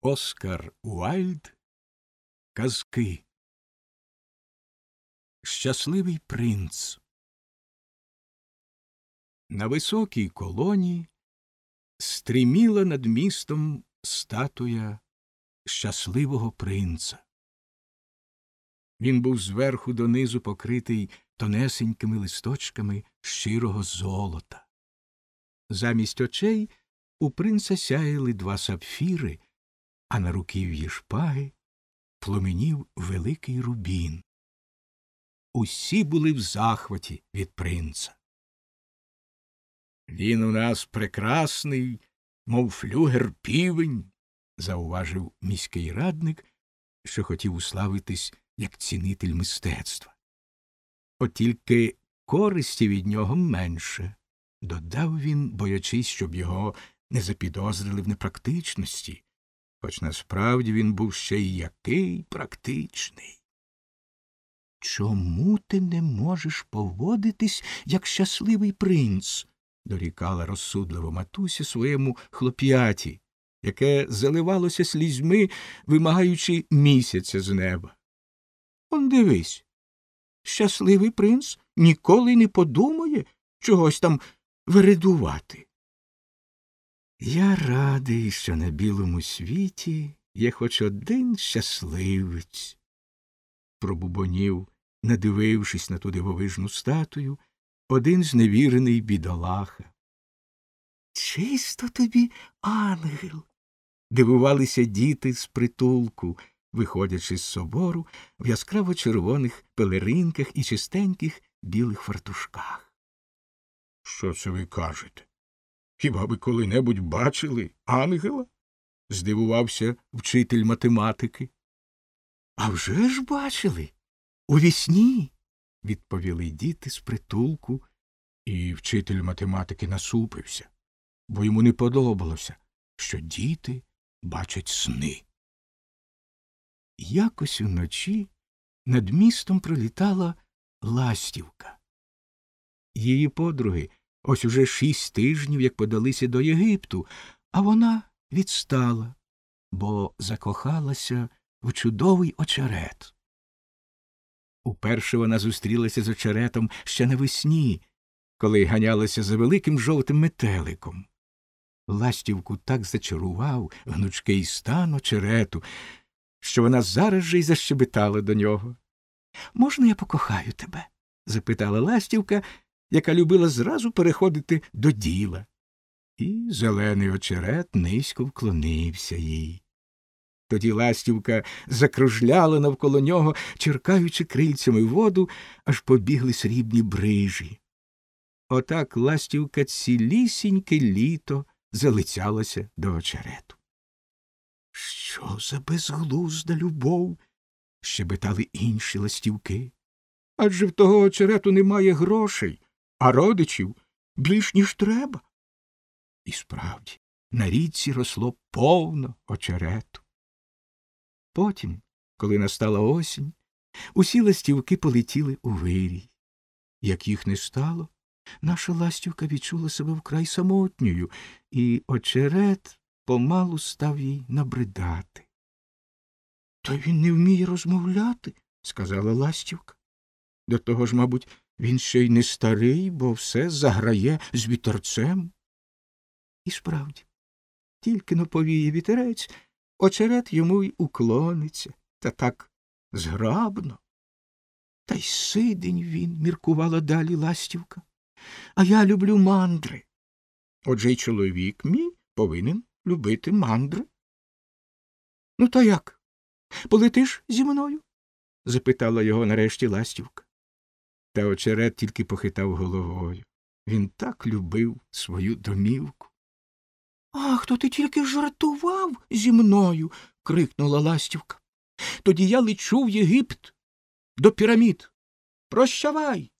Оскар Уайльд. Казки. Щасливий принц. На високій колоні стриміла над містом статуя щасливого принца. Він був зверху донизу покритий тонесенькими листочками щирого золота. Замість очей у принца сяяли два сапфіри, а на руків'ї шпаги пламенів великий рубін. Усі були в захваті від принца. «Він у нас прекрасний, мов флюгер-півень», – зауважив міський радник, що хотів уславитись як цінитель мистецтва. «От тільки користі від нього менше», – додав він, боячись, щоб його не запідозрили в непрактичності, хоч насправді він був ще й який практичний. «Чому ти не можеш поводитись, як щасливий принц?» – дорікала розсудливо матуся своєму хлоп'яті, яке заливалося слізьми, вимагаючи місяця з неба. «Он дивись, щасливий принц ніколи не подумає чогось там вередувати». «Я радий, що на білому світі є хоч один щасливець», – пробубонів, надивившись на ту дивовижну статую, один зневірений бідолаха. «Чисто тобі ангел», – дивувалися діти з притулку, виходячи з собору в яскраво-червоних пелеринках і чистеньких білих фартушках. «Що це ви кажете? Хіба ви коли-небудь бачили ангела?» – здивувався вчитель математики. «А вже ж бачили, у вісні», – відповіли діти з притулку, і вчитель математики насупився, бо йому не подобалося, що діти бачать сни. Якось уночі над містом пролітала ластівка. Її подруги ось уже 6 тижнів, як подалися до Єгипту, а вона відстала, бо закохалася в чудовий очерет. Уперше вона зустрілася з очеретом ще навесні, коли ганялася за великим жовтим метеликом. Ластівку так зачарував гнучкий стан очерету, що вона зараз же й защебетала до нього. «Можна я покохаю тебе?» – запитала ластівка, яка любила зразу переходити до діла. І зелений очерет низько вклонився їй. Тоді ластівка закружляла навколо нього, черкаючи крильцями воду, аж побігли срібні брижі. Отак ластівка цілісіньке літо залицялася до очерету. «Що за безглузда любов?» – щебетали інші ластівки. «Адже в того очерету немає грошей, а родичів більш, ніж треба». І справді, на річці росло повно очерету. Потім, коли настала осінь, усі ластівки полетіли у вирій. Як їх не стало, наша ластівка відчула себе вкрай самотньою, і очерет помалу став їй набридати. «Та він не вміє розмовляти», – сказала ластівка. «До того ж, мабуть, він ще й не старий, бо все заграє з вітерцем». І справді, тільки-но повіє вітерець, очерет йому й уклониться, та так зграбно. «Та й сидень він», – міркувала далі ластівка. «А я люблю мандри. Отже й чоловік мій повинен любити мандри». «Ну, та як? Полетиш зі мною?» – запитала його нарешті ластівка. Та очерет тільки похитав головою. Він так любив свою домівку. «Ах, то ти тільки жартував зі мною!» – крикнула ластівка. «Тоді я лечу в Єгипт, до пірамід. Прощавай!»